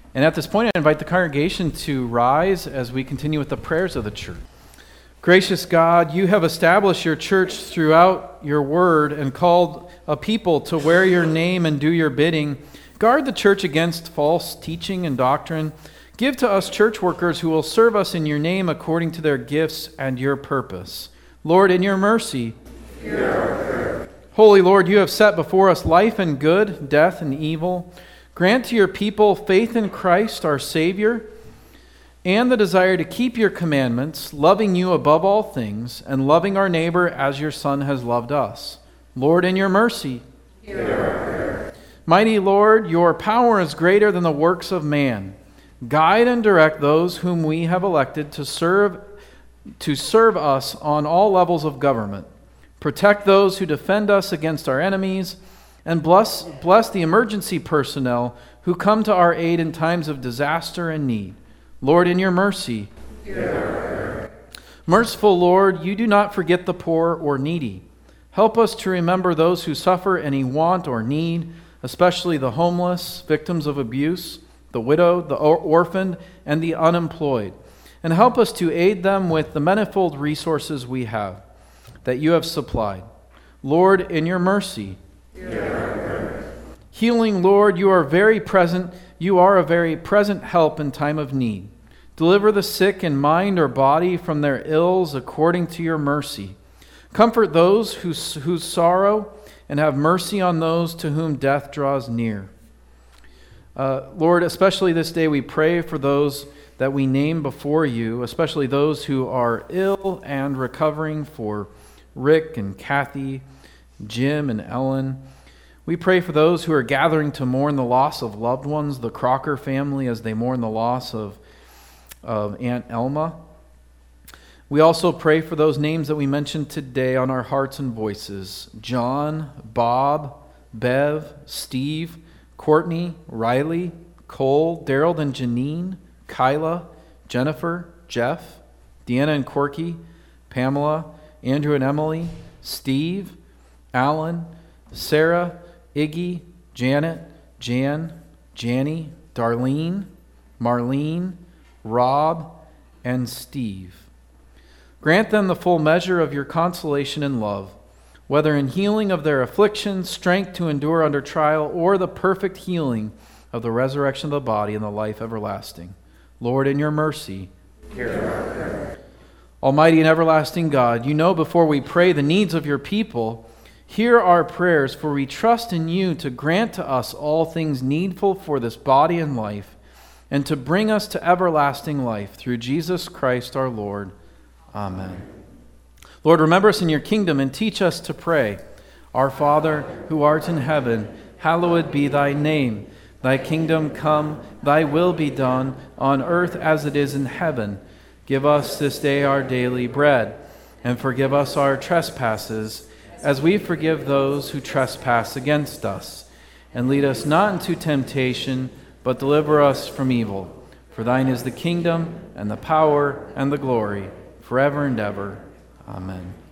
And at this point, I invite the congregation to rise as we continue with the prayers of the church. Gracious God, you have established your church throughout your word and called a people to wear your name and do your bidding. Guard the church against false teaching and doctrine. Give to us church workers who will serve us in your name according to their gifts and your purpose. Lord, in your mercy, hear our prayer. Holy Lord, you have set before us life and good, death and evil. Grant to your people faith in Christ, our Savior, and the desire to keep your commandments, loving you above all things, and loving our neighbor as your Son has loved us. Lord, in your mercy, hear our prayer. Mighty Lord, your power is greater than the works of man. Guide and direct those whom we have elected to serve us on all levels of government. Protect those who defend us against our enemies, and bless the emergency personnel who come to our aid in times of disaster and need. Lord, in your mercy, hear our prayer. Merciful Lord, you do not forget the poor or needy. Help us to remember those who suffer any want or need, especially the homeless, victims of abuse, the widowed, the orphaned, and the unemployed. And help us to aid them with the manifold resources we have, that you have supplied. Lord, in your mercy, healing, Lord, you are very present. You are a very present help in time of need. Deliver the sick in mind or body from their ills according to your mercy. Comfort those whose sorrow, and have mercy on those to whom death draws near. Lord, especially this day we pray for those that we name before you, especially those who are ill and recovering, for Rick and Kathy, Jim and Ellen. We pray for those who are gathering to mourn the loss of loved ones, the Crocker family, as they mourn the loss of Aunt Elma. We also pray for those names that we mentioned today on our hearts and voices: John, Bob, Bev, Steve, Courtney, Riley, Cole, Daryl and Janine, Kyla, Jennifer, Jeff, Deanna and Corky, Pamela, Andrew and Emily, Steve, Alan, Sarah, Iggy, Janet, Jan, Janny, Darlene, Marlene, Rob, and Steve. Grant them the full measure of your consolation and love, whether in healing of their afflictions, strength to endure under trial, or the perfect healing of the resurrection of the body and the life everlasting. Lord, in your mercy, hear our prayer. Almighty and everlasting God, you know before we pray the needs of your people. Hear our prayers, for we trust in you to grant to us all things needful for this body and life, and to bring us to everlasting life through Jesus Christ our Lord. Amen. Lord, remember us in your kingdom and teach us to pray. Our Father, who art in heaven, hallowed be thy name. Thy kingdom come, thy will be done, on earth as it is in heaven. Give us this day our daily bread, and forgive us our trespasses, as we forgive those who trespass against us. And lead us not into temptation, but deliver us from evil. For thine is the kingdom, and the power, and the glory, forever and ever. Amen.